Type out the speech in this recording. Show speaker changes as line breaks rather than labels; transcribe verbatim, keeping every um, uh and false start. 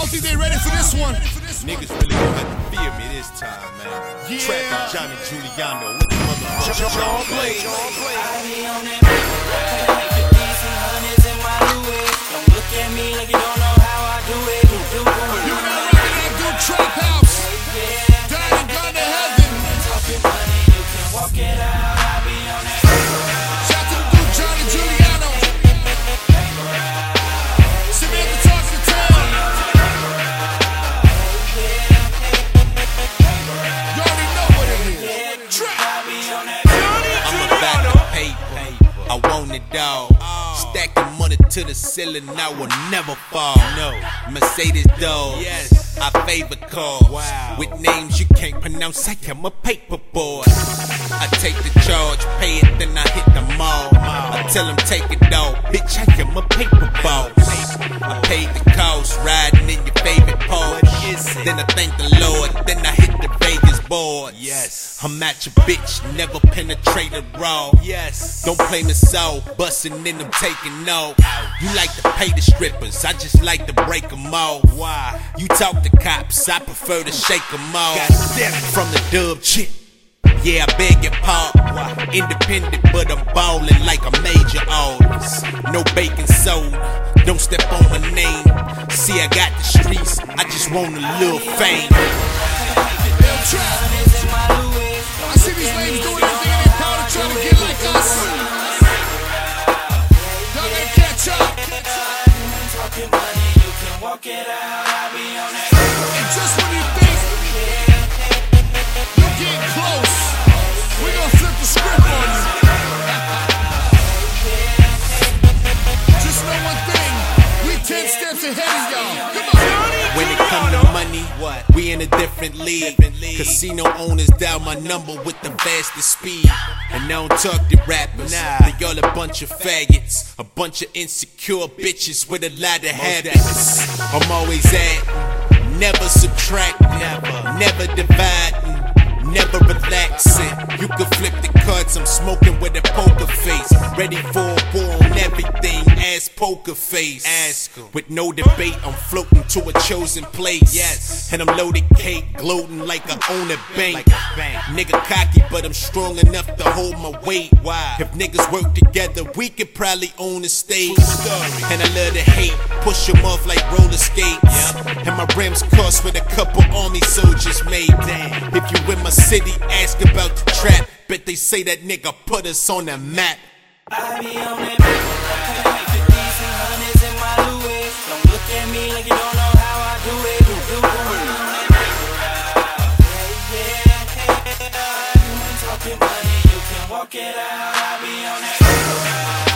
don't think they ready for this one.
Niggas really gonna have to fear me this time, man.
Yeah.
Trapping Johnny Giuliano with the motherfucker. John Blaze.
I be on that make fifties and hundreds in my Louis. Don't look at me like you don't know how I do it. Do, do, do.
You know rockin' that dude Trap House. Down and gone to heaven.
Talking money, you can walk it out. I be on that.
Shout to the dude Johnny Giuliano. Samantha talks to town. You already know what it is. Trap.
I'm about to paper. I want it all. Stacking money to the ceiling, I will never fall. No, Mercedes dog. Yes, I favor cars. Wow. With names you can't pronounce, I am a paper boy. I take the charge, pay it, then I hit the mall. I tell them take it all, bitch, I am a paper boss. I paid the cost, riding in your favorite Porsche. Then I thank the Lord, then I hit the Vegas board. Yes, I'm at your bitch, never penetrate a raw. Yes, don't play me so, bustin' in them taking off. You like to pay the strippers, I just like to break them off. Why? You talk to cops, I prefer to shake them off. From the dub chick, yeah, I beg your pardon. Independent, but I'm ballin' like a major artist. No baking soda, don't step on my name. See, I got the streets, I just want a little fame.
Yo, Trap. I see these ladies doing everything in their power to try to get like us. Y'all gotta catch up.
Talking money, you can walk it out. I be on that.
And just when you think you're getting close, we gonna flip the script on you. Just know one thing, we ten steps ahead of y'all. Come on.
When it come to money, what? We in a different league. Casino owners dial my number with the fastest speed. And I don't talk to rappers, nah. They all a bunch of faggots, a bunch of insecure bitches with a lot of habits. I'm always at, never subtract, never, never dividing, never relaxing. You can flip the cards, I'm smoking with a poker face. Ready for a war on everything, ass poker face. Ask em. With no debate, I'm floating to a chosen place. Yes, and I'm loaded cake, gloating like I own a bank. Like a bank. Nigga cocky, but I'm strong enough to hold my weight. Why? If niggas work together, we could probably own a stage. And I love to hate, push them off like roller skates. Yep. And my rims cost with a couple army soldiers made. Damn. If you in my city, ask about the trap. Bet they say that nigga put us on the map.
I be on that make fifties and hundreds in my Louis. Don't look at me like you don't know how I do it. Do, do, do. Yeah, yeah, yeah. Talking money, you can walk it out. I be on that.